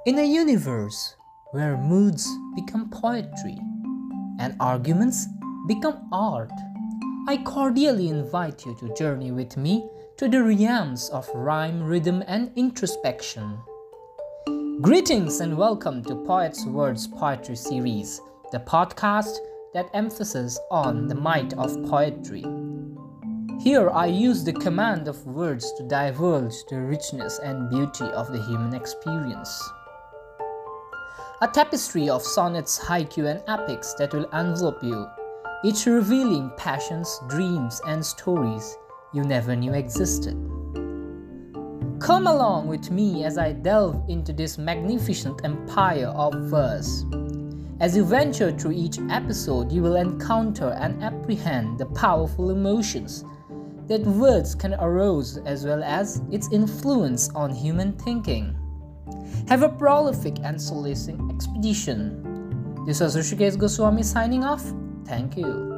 In a universe where moods become poetry and arguments become art, I cordially invite you to journey with me to the realms of rhyme, rhythm, and introspection. Greetings and welcome to Poet's Words Poetry Series, the podcast that emphasizes on the might of poetry. Here I use the command of words to divulge the richness and beauty of the human experience. A tapestry of sonnets, haiku, and epics that will envelop you, each revealing passions, dreams, and stories you never knew existed. Come along with me as I delve into this magnificent empire of verse. As you venture through each episode, you will encounter and apprehend the powerful emotions that words can arouse, as well as its influence on human thinking. Have a prolific and solacing expedition. This was Rishikesh Goswami signing off. Thank you.